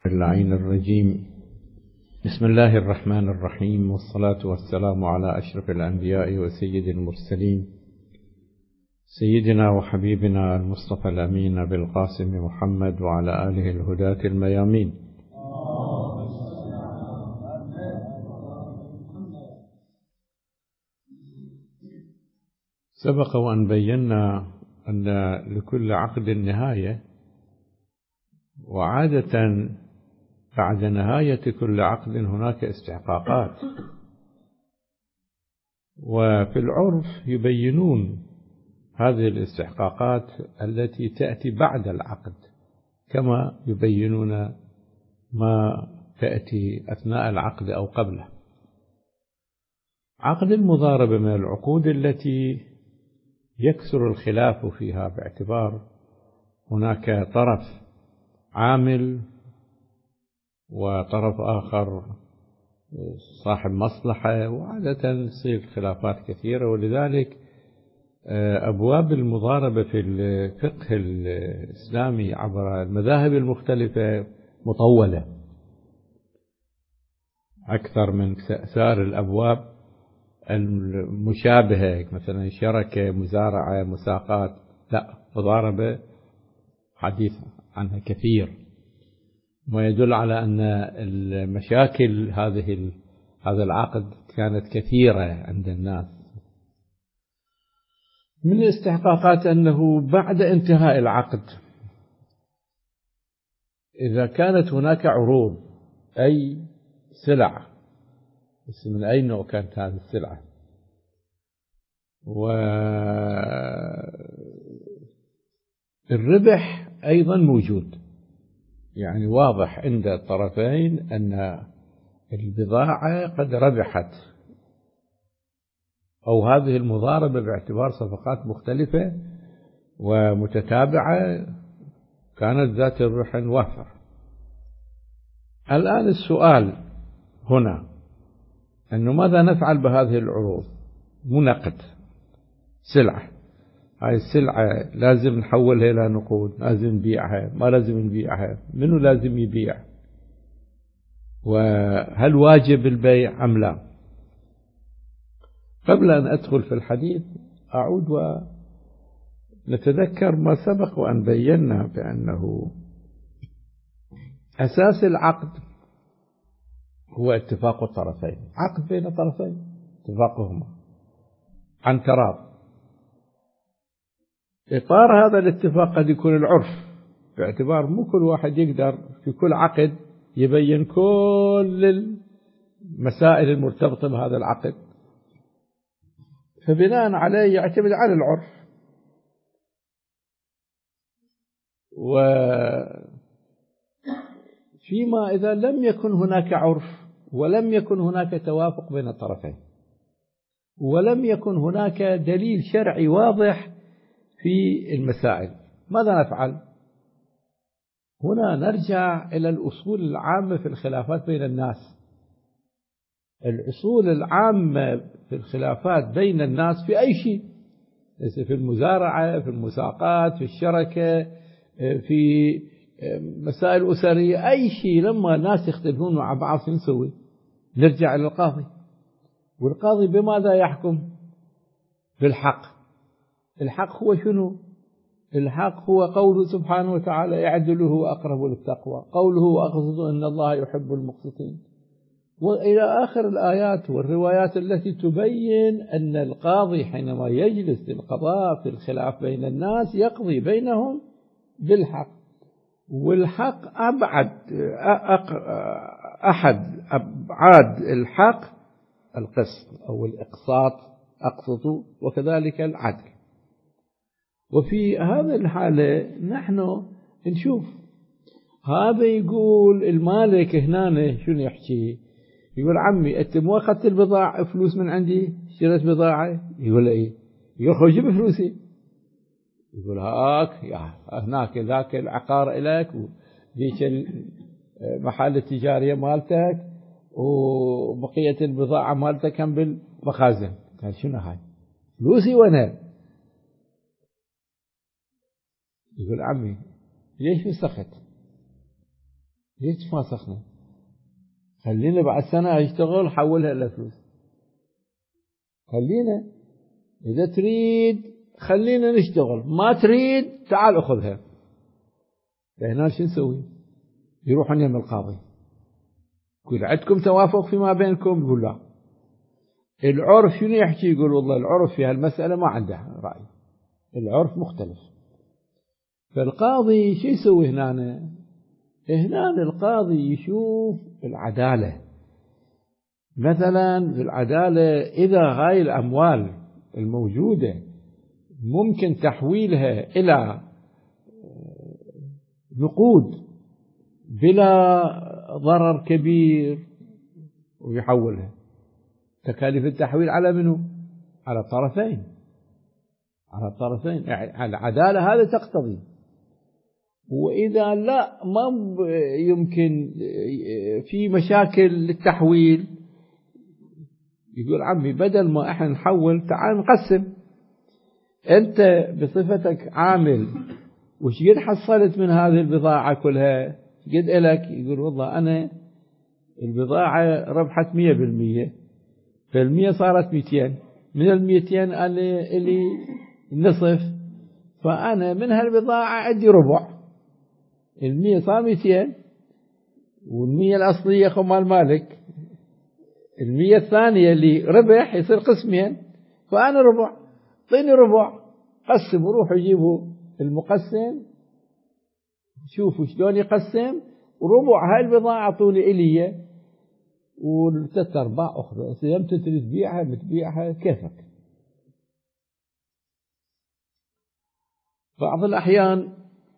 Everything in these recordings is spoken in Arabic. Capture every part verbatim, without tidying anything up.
اللعين الرجيم. بسم الله الرحمن الرحيم، والصلاة والسلام على أشرف الأنبياء وسيد المرسلين، سيدنا وحبيبنا المصطفى الأمين بالقاسم محمد وعلى آله الهداة الميامين. سبق وأن بينا أن لكل عقد نهاية، وعادة بعد نهاية كل عقد هناك استحقاقات، وفي العرف يبينون هذه الاستحقاقات التي تأتي بعد العقد كما يبينون ما تأتي أثناء العقد أو قبله. عقد المضاربة من العقود التي يكثر الخلاف فيها، باعتبار هناك طرف عامل وطرف آخر صاحب مصلحة، وعادة تصير خلافات كثيرة، ولذلك أبواب المضاربة في الفقه الإسلامي عبر المذاهب المختلفة مطولة أكثر من سائر الأبواب المشابهة، مثلا شركة، مزارعة، مساقات. لا، مضاربة حديث عنها كثير، ويدل على أن المشاكل هذه هذا العقد كانت كثيرة عند الناس. من الاستحقاقات أنه بعد انتهاء العقد إذا كانت هناك عروض أي سلع، بس من أي نوع كانت هذه السلعة، والربح أيضا موجود، يعني واضح عند الطرفين أن البضاعة قد ربحت، أو هذه المضاربة باعتبار صفقات مختلفة ومتتابعة كانت ذات ربح وافر. الآن السؤال هنا أنه ماذا نفعل بهذه العروض؟ مو نقد، سلعة، هاي السلعة لازم نحولها إلى نقود، لازم نبيعها، ما لازم نبيعها، منو لازم يبيع، وهل واجب البيع أم لا؟ قبل أن أدخل في الحديث أعود ونتذكر ما سبق وأن بينا بأنه أساس العقد هو اتفاق الطرفين، عقد بين طرفين اتفاقهما عن تراض. إطار هذا الاتفاق قد يكون العرف، باعتبار مو كل واحد يقدر في كل عقد يبين كل المسائل المرتبطة بهذا العقد، فبناء عليه يعتمد على العرف. وفيما إذا لم يكن هناك عرف، ولم يكن هناك توافق بين الطرفين، ولم يكن هناك دليل شرعي واضح في المسائل، ماذا نفعل؟ هنا نرجع إلى الأصول العامة في الخلافات بين الناس. الأصول العامة في الخلافات بين الناس في أي شيء، ليس في المزارعة، في المساقات، في الشركة، في مسائل أسرية، أي شيء لما الناس يختلفون مع بعض شو نسوي؟ نرجع إلى القاضي، والقاضي بماذا يحكم؟ بالحق. الحق هو شنو؟ الحق هو قوله سبحانه وتعالى اعدلوا هو أقرب للتقوى، قوله وأقسطوا إن الله يحب المقسطين، وإلى آخر الآيات والروايات التي تبين أن القاضي حينما يجلس للقضاء في الخلاف بين الناس يقضي بينهم بالحق. والحق أبعد أحد أبعاد الحق القسط أو الإقساط، أقسطوا، وكذلك العدل. وفي هذه الحالة نحن نشوف هذا يقول المالك هنا شنو يحكي؟ يقول عمي أنت مو أخذت البضاعة فلوس من عندي، اشتريت بضاعة؟ يقول إيه؟ يقول خذ جيب فلوسي. يقول هاك يا هناك ذاك العقار إليك، وذيك المحل التجارية مالتك، وبقية البضاعة مالتك هم بالمخازن. قال شنو هاي؟ فلوسي وأنا. يقول عمي ليش مسخت؟ ليش تفاسخنا؟ خلينا بعد سنة أشتغل حولها إلى فلوس. خلينا إذا تريد خلينا نشتغل، ما تريد تعال أخذها. فهنا شو نسوي؟ يروحون يم القاضي يقول عندكم توافق فيما بينكم؟ يقول لا. العرف شنو يحكي؟ يقول والله العرف في هالمسألة ما عنده رأي، العرف مختلف. فالقاضي شو يسوي هنا؟ هنا القاضي يشوف العدالة. مثلا العدالة إذا هاي الأموال الموجودة ممكن تحويلها إلى نقود بلا ضرر كبير ويحولها. تكاليف التحويل على منو؟ على الطرفين، على الطرفين. يعني العدالة هذا تقتضي. وإذا لا ما يمكن في مشاكل للتحويل، يقول عمي بدل ما احنا نحول تعال نقسم. انت بصفتك عامل وش قد حصلت من هذه البضاعة كلها؟ قد إلك؟ يقول والله أنا البضاعة ربحت مية بالمية، فالمية صارت ميتين، من الميتين أنا إلي نصف، فأنا من هالبضاعة عندي ربع. المية صار ميتين، والمية الأصلية خمال مالك، المية الثانية اللي ربح يصير قسمين، فأنا ربع، طيني ربع. قسم وروحوا يجيبوا المقسم، شوفوا شلون يقسم، وربع هاي البضاعة أعطوني إلي وثلاث أرباع أخرى. إذا أنت تريد تبيعها بتبيعها كيفك. بعض الأحيان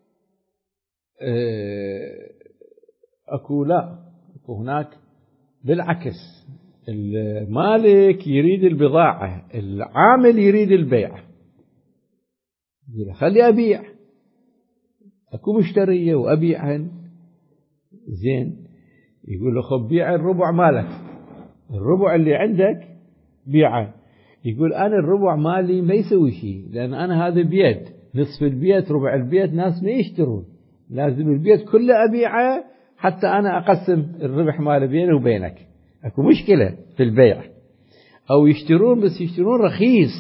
أكو لا أكو هناك بالعكس، المالك يريد البضاعة، العامل يريد البيع. يقول خلي أبيع، أكو مشترية وأبيعهن زين. يقول له خب بيع الربع مالك، الربع اللي عندك بيعه. يقول أنا الربع مالي ما يسوي شيء، لأن أنا هذا بيت، نصف البيت ربع البيت ناس ما يشترون، لازم البيت كله أبيعه حتى أنا أقسم الربح مال بيني وبينك. أكو مشكلة في البيع، أو يشترون بس يشترون رخيص.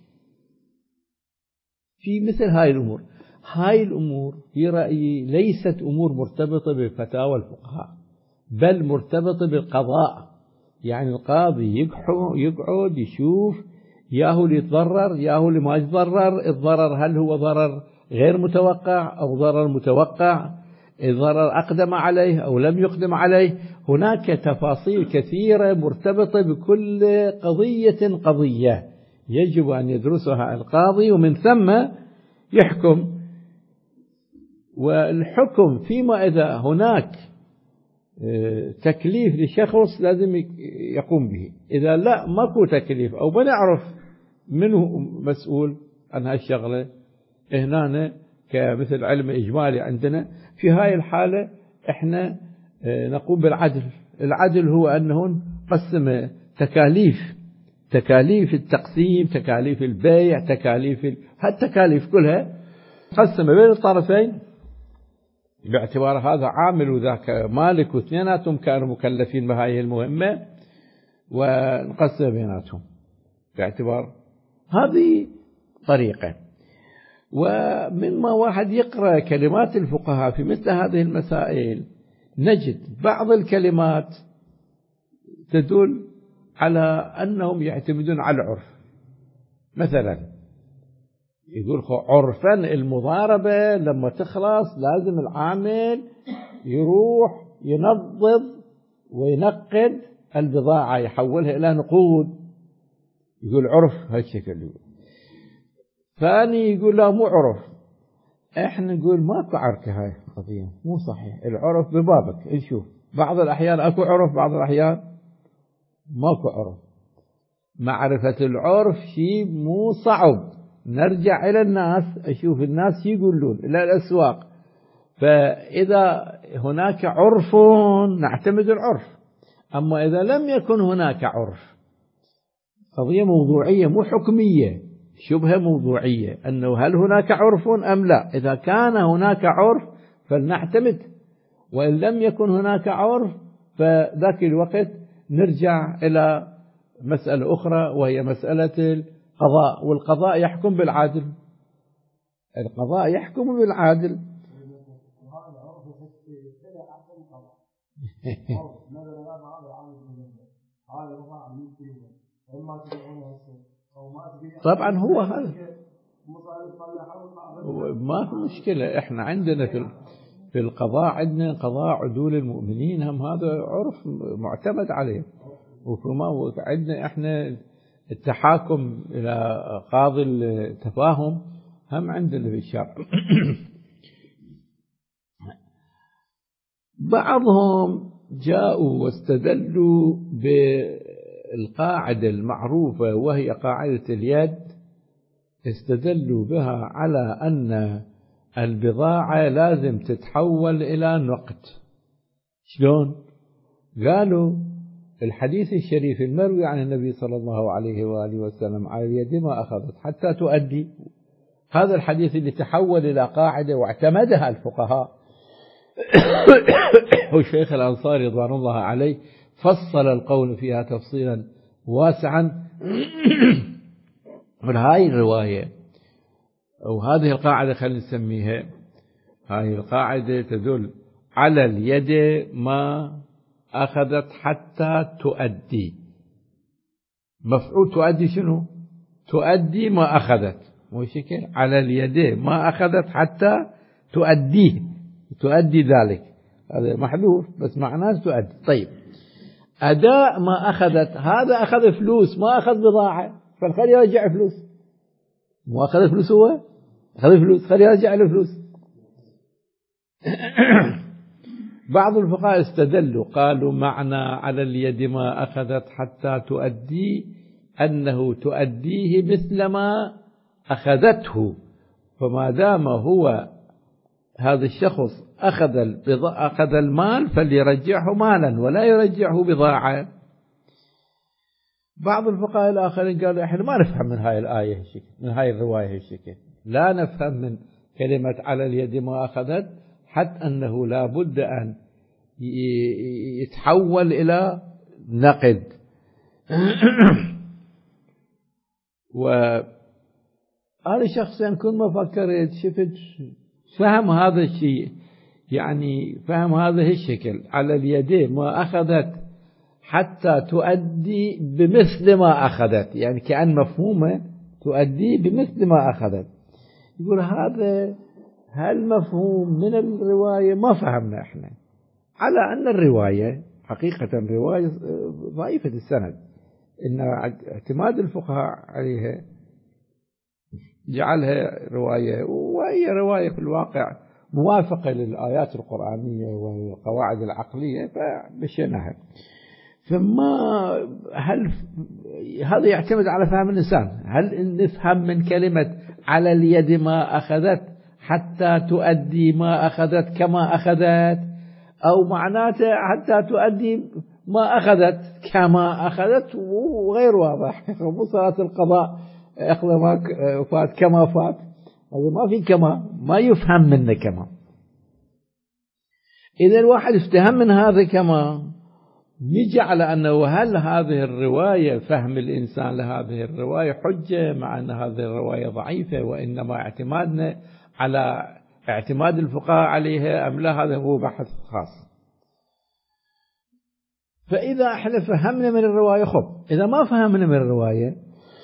في مثل هاي الأمور، هاي الأمور في رأيي ليست أمور مرتبطة بفتاوى الفقهاء، بل مرتبطة بالقضاء. يعني القاضي يقعد يشوف ياهو اللي يتضرر ياهو اللي ما يتضرر. الضرر هل هو ضرر غير متوقع أو ضرر متوقع؟ الضرر أقدم عليه أو لم يقدم عليه؟ هناك تفاصيل كثيرة مرتبطة بكل قضية قضية يجب أن يدرسها القاضي، ومن ثم يحكم. والحكم فيما إذا هناك تكليف لشخص لازم يقوم به. إذا لا ماكو تكليف أو بنعرف منه مسؤول عن هالشغلة، هنا كمثل علم إجمالي عندنا، في هاي الحالة احنا نقوم بالعدل. العدل هو أنه قسم تكاليف، تكاليف التقسيم، تكاليف البيع، تكاليف ال... هالتكاليف كلها قسم بين الطرفين باعتبار هذا عامل وذاك مالك، واثنيناتهم كانوا مكلفين بهذه المهمة، ونقسم بيناتهم باعتبار هذه طريقة. ومما واحد يقرأ كلمات الفقهاء في مثل هذه المسائل نجد بعض الكلمات تدل على أنهم يعتمدون على العرف. مثلا يقول عرفا المضاربة لما تخلص لازم العامل يروح ينظف وينقد البضاعة يحولها إلى نقود. يقول عرف هالشكل. يقول ثاني يقول لا مو عرف، احنا نقول ماكو عركة، هاي قضية مو صحيح. العرف ببابك نشوف، بعض الأحيان أكو عرف، بعض الأحيان ماكو عرف. معرفة العرف شيء مو صعب. نرجع إلى الناس، أشوف الناس يقولون إلى الأسواق، فإذا هناك عرف نعتمد العرف. أما إذا لم يكن هناك عرف، قضية موضوعية مو حكمية، شبهة موضوعية، أنه هل هناك عرف أم لا. إذا كان هناك عرف فلنعتمد، وإن لم يكن هناك عرف فذاك الوقت نرجع إلى مسألة أخرى وهي مسألة القضاء، والقضاء يحكم بالعادل. القضاء يحكم بالعادل. طبعا هو هذا ما في مشكلة. احنا عندنا في في القضاء عندنا قضاء عدول المؤمنين، هم هذا عرف معتمد عليه. وفيما عندنا احنا التحاكم إلى قاضي التفاهم هم عندنا في الشرع. بعضهم جاءوا واستدلوا بالقاعدة المعروفة وهي قاعدة اليد، استدلوا بها على أن البضاعة لازم تتحول إلى نقد. شلون؟ قالوا الحديث الشريف المروي عن النبي صلى الله عليه وآله وسلم على اليد ما أخذت حتى تؤدي، هذا الحديث اللي تحول إلى قاعدة واعتمدها الفقهاء. والشيخ الأنصاري رضوان الله عليه فصل القول فيها تفصيلا واسعا. من هاي الرواية أو هذه القاعدة خلينا نسميها، هاي القاعدة تدل على اليد ما أخذت حتى تؤدي. مفعول تؤدي شنو؟ تؤدي ما أخذت، مو شكل على اليد ما أخذت حتى تؤديه، تؤدي ذلك، هذا محذوف بس معناه تؤدي. طيب أداء ما أخذت، هذا أخذ فلوس ما أخذ بضاعة، فالخير يرجع فلوس، مو أخذ فلوس، هو أخذ فلوس خير يرجع له فلوس. بعض الفقهاء استدلوا قالوا معنى على اليد ما أخذت حتى تؤدي أنه تؤديه مثل ما أخذته، فما دام هو هذا الشخص أخذ أخذ المال فليرجعه مالا ولا يرجعه بضاعة. بعض الفقهاء الآخرين قالوا إحنا ما نفهم من هاي الآية هالشكل، من هاي الرواية هالشكل، لا نفهم من كلمة على اليد ما أخذت حتى أنه لا بد أن يتحول إلى نقد. وأنا شخصيا كنت ما فكرت، شفت فهم هذا الشيء، يعني فهم هذا الشكل على اليد ما أخذت حتى تؤدي بمثل ما أخذت، يعني كأن مفهومه تؤدي بمثل ما أخذت. يقول هذا هالمفهوم من الرواية ما فهمنا احنا، على أن الرواية حقيقة رواية ضعيفة السند، إن اعتماد الفقهاء عليها جعلها رواية، وهي رواية في الواقع موافقة للآيات القرآنية والقواعد العقلية فمشيناها. فما هل هذا يعتمد على فهم الإنسان، هل نفهم من كلمة على اليد ما أخذت حتى تؤدي ما أخذت كما أخذت، أو معناته حتى تؤدي ما أخذت كما أخذت، وغير واضح. مو صلاة القضاء أخذ ما فات كما فات، هذا ما في كما، ما يفهم منه كما. إذا الواحد افتهم من هذا كما، نجي على أنه هل هذه الرواية فهم الإنسان لهذه الرواية حجة، مع أن هذه الرواية ضعيفة وإنما اعتمادنا على اعتماد الفقهاء عليها أم لا، هذا هو بحث خاص. فإذا احنا فهمنا من الرواية خب، إذا ما فهمنا من الرواية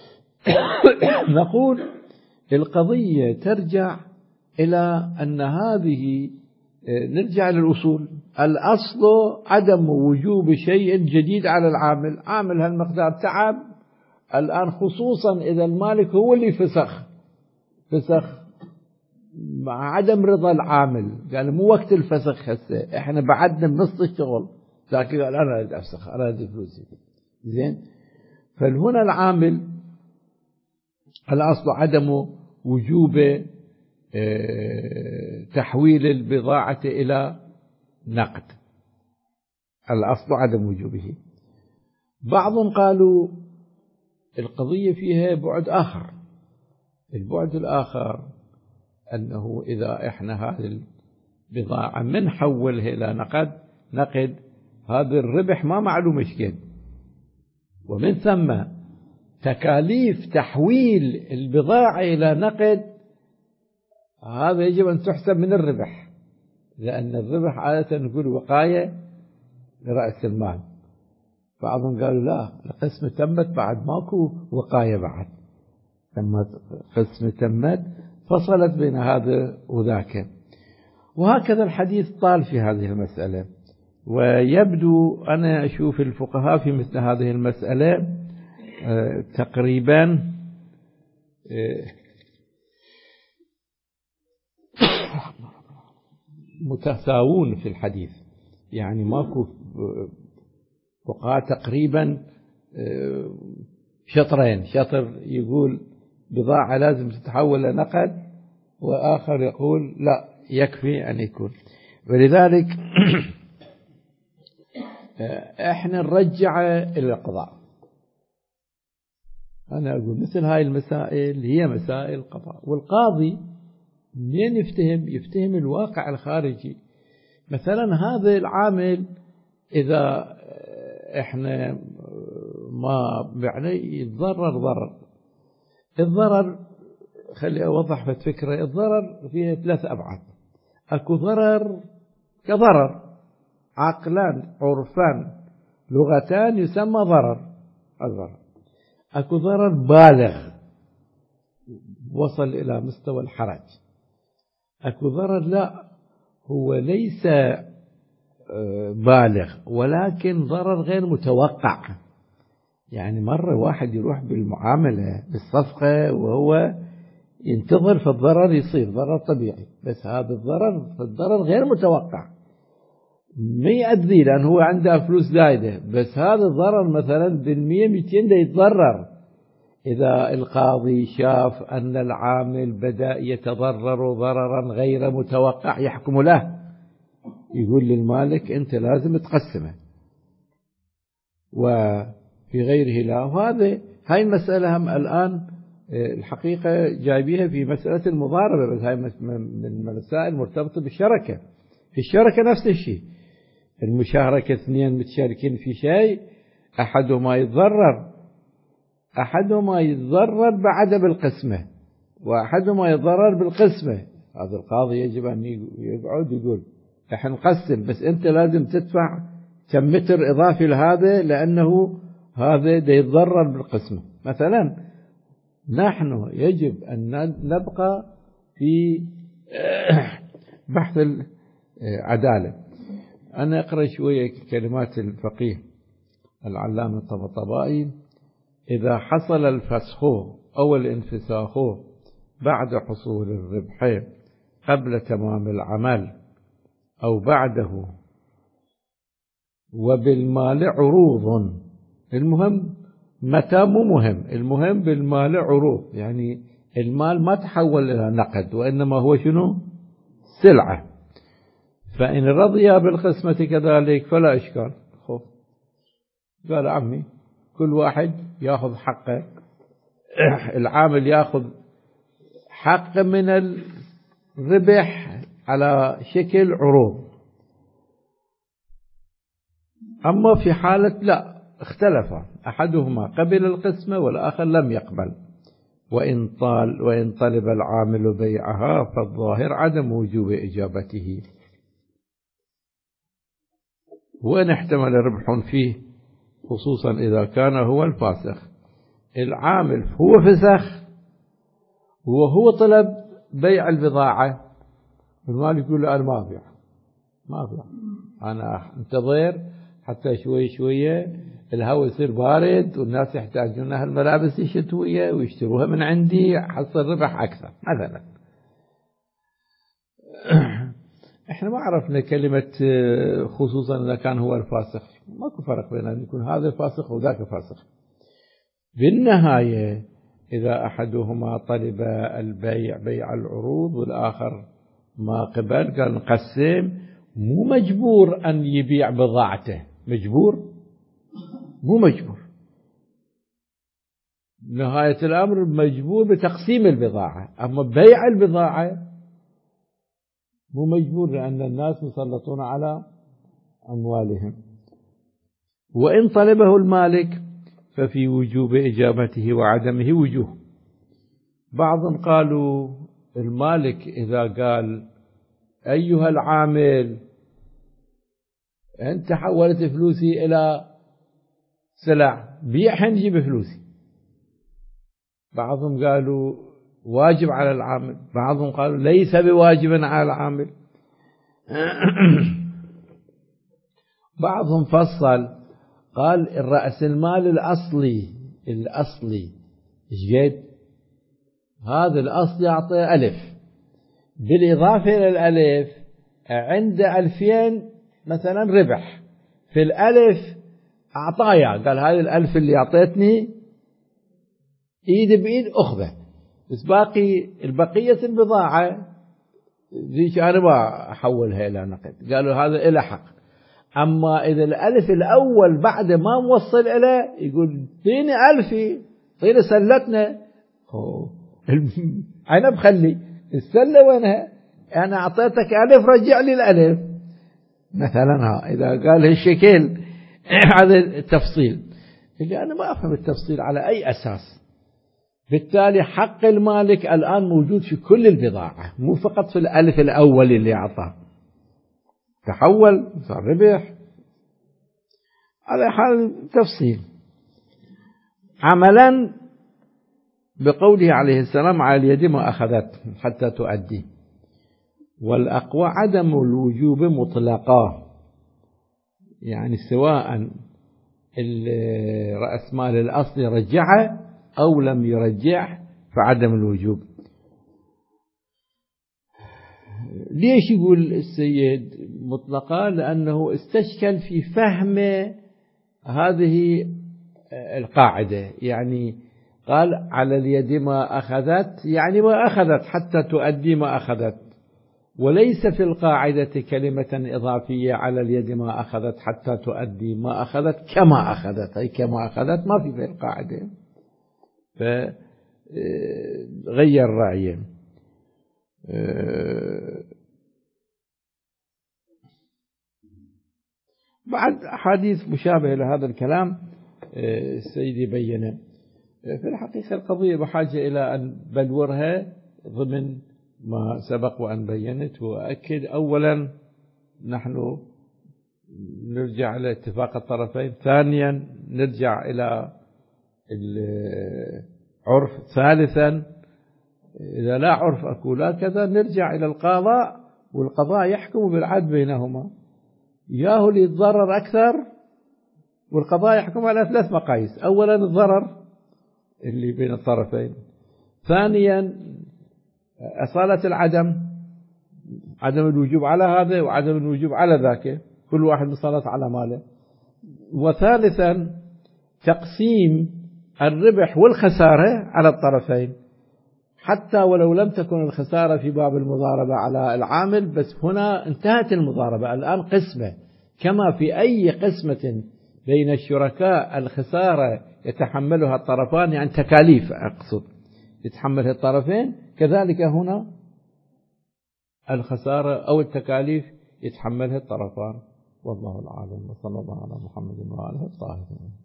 نقول القضية ترجع إلى أن هذه، نرجع للأصول. الأصل عدم وجوب شيء جديد على العامل، عامل هالمقدار تعب الآن، خصوصا إذا المالك هو اللي فسخ فسخ مع عدم رضا العامل، قال مو وقت الفسخ هسه، احنا بعدنا بنص الشغل، لكن قال أنا أريد أفسخ، أنا أريد فلوسي. زين، فهنا العامل الأصل عدم وجوب تحويل البضاعة إلى نقد، الأصل عدم وجوبه. بعضهم قالوا القضية فيها بعد آخر، البعد الآخر أنه إذا إحنا هذه بضاعة من حولها إلى نقد نقد هذا الربح ما معلوم ايش قد، ومن ثم تكاليف تحويل البضاعة إلى نقد هذا يجب أن تحسب من الربح، لأن الربح عادة نقول وقاية لرأس المال. بعضهم قالوا لا القسمة تمت بعد ماكو وقاية، بعد لما قسمة تمت فصلت بين هذا وذاك. وهكذا الحديث طال في هذه المسألة. ويبدو أنا أشوف الفقهاء في مثل هذه المسألة تقريبا متساوون في الحديث، يعني ماكو فقهاء تقريبا شطرين، شطر يقول بضاعة لازم تتحول لنقد، وآخر يقول لا يكفي أن يكون. ولذلك احنا نرجع إلى القضاء. أنا أقول مثل هاي المسائل هي مسائل قضاء، والقاضي منين يفتهم؟ يفتهم الواقع الخارجي. مثلا هذا العامل إذا احنا ما يعني يتضرر ضرر، الضرر خلي أوضح في الفكرة، الضرر فيه ثلاث أبعاد. أكو ضرر كضرر عقلان عرفان لغتان يسمى ضرر، الضرر. أكو ضرر بالغ وصل إلى مستوى الحرج. أكو ضرر لا هو ليس بالغ ولكن ضرر غير متوقع، يعني مرة واحد يروح بالمعاملة بالصفقة وهو ينتظر فالضرر يصير ضرر طبيعي، بس هذا الضرر الضرر غير متوقع ما يؤذي لأن هو عنده فلوس زايدة، بس هذا الضرر مثلا بالمية مئتين ده يتضرر. إذا القاضي شاف أن العامل بدأ يتضرر ضررا غير متوقع يحكم له، يقول للمالك أنت لازم تقسمه، وفي غيره لا. وهذا هاي المسألة هم الآن الحقيقة جايبيها في مسألة المضاربة، بس هاي من المسائل مرتبطة بالشركة. في الشركة نفس الشيء، المشاركة اثنين متشاركين في شيء، أحدهما يتضرر أحدهما يتضرر بعدم القسمة وأحدهما يتضرر بالقسمة، هذا القاضي يجب أن يقعد يقول احنا نقسم بس أنت لازم تدفع كم متر إضافي لهذا لأنه هذا ده يتضرر بالقسمة. مثلا نحن يجب أن نبقى في بحث العدالة. أنا أقرأ شوية كلمات الفقيه العلامة الطبطبائي: إذا حصل الفسخ أو الانفساخ بعد حصول الربح قبل تمام العمل أو بعده وبالمال عروض، المهم متى مو مهم، المهم بالمال عروض، يعني المال ما تحول إلى نقد وإنما هو شنو؟ سلعة. فإن رضي بالقسمة كذلك فلا إشكال. خوف قال عمي كل واحد يأخذ حقه، العامل يأخذ حق من الربح على شكل عروض. أما في حالة لا اختلف، أحدهما قبل القسمة والآخر لم يقبل، وإن طال وإن طلب العامل بيعها فالظاهر عدم وجوب إجابته، وإن احتمل ربح فيه خصوصا إذا كان هو الفاسخ. العامل هو فسخ وهو طلب بيع البضاعة، المال يقول له أنا ما أبيع ما أبيع أنا انتظر حتى شوي شوية الهواء يصير بارد والناس يحتاجون هالملابس الشتوية ويشتروها من عندي حصل ربح أكثر مثلا. احنا ما عرفنا كلمة خصوصا إذا كان هو الفاسخ، ماكو فرق بين أن يكون هذا فاسخ وذاك فاسخ. بالنهاية إذا أحدهما طلب البيع بيع العروض والآخر ما قبل قال نقسم، مو مجبور أن يبيع بضاعته، مجبور مو مجبور، نهاية الأمر مجبور بتقسيم البضاعة. أما بيع البضاعة مو مجبور، لأن الناس مسلطون على أموالهم. وإن طلبه المالك ففي وجوب إجابته وعدمه وجوه. بعضهم قالوا المالك إذا قال أيها العامل أنت حولت فلوسي إلى سلع بيعهن جيب فلوسي، بعضهم قالوا واجب على العامل، بعضهم قالوا ليس بواجب على العامل. بعضهم فصل قال الرأس المال الأصلي الأصلي جد هذا الأصل يعطي ألف، بالإضافة إلى الألف عند ألفين مثلا ربح في الألف أعطايا، قال هذه الألف اللي أعطيتني إيد بإيد أخذه، بس باقي البقية البضاعة ذيك أنا ما أحولها إلى نقد، قالوا هذا إلى حق. أما إذا الألف الأول بعد ما موصل إليه يقول طيني ألفي طيني سلتنا، أنا بخلي السلة وينها، أنا أعطيتك ألف رجع لي الألف مثلا. ها إذا قال هالشكل هذا التفصيل اللي أنا ما أفهم التفصيل على أي أساس. بالتالي حق المالك الآن موجود في كل البضاعة، مو فقط في الألف الأول اللي أعطاه، تحول صار ربح على حال تفصيل. عملا بقوله عليه السلام على اليد ما أخذت حتى تؤدي. والأقوى عدم الوجوب مطلقا، يعني سواء رأس مال الأصل رجعه أو لم يرجعه فعدم الوجوب. ليش يقول السيد مطلقا؟ لأنه استشكل في فهم هذه القاعدة، يعني قال على اليد ما أخذت يعني ما أخذت حتى تؤدي ما أخذت، وليس في القاعدة كلمة إضافية على اليد ما أخذت حتى تؤدي ما أخذت كما أخذت، أي كما أخذت ما في في القاعدة، فغير رأيه. بعد أحاديث مشابهة لهذا الكلام السيد يبينه. في الحقيقة القضية بحاجة إلى أن بلورها ضمن ما سبق وأن بينت وأكد. أولا نحن نرجع إلى اتفاق الطرفين، ثانيا نرجع إلى العرف، ثالثا إذا لا عرف أكو لا كذا نرجع إلى القضاء، والقضاء يحكم بالعدل بينهما، ياهو اللي يتضرر أكثر والقضاء يحكم على ثلاث مقاييس. أولا الضرر اللي بين الطرفين، ثانيا أصالة العدم، عدم الوجوب على هذا وعدم الوجوب على ذاك، كل واحد مسلط على ماله، وثالثا تقسيم الربح والخسارة على الطرفين، حتى ولو لم تكن الخسارة في باب المضاربة على العامل، بس هنا انتهت المضاربة الآن قسمة، كما في أي قسمة بين الشركاء الخسارة يتحملها الطرفان، يعني تكاليف أقصد يتحملها الطرفين، كذلك هنا الخسارة أو التكاليف يتحملها الطرفان. والله العالم، وصلى الله على محمد وآله وصحبه.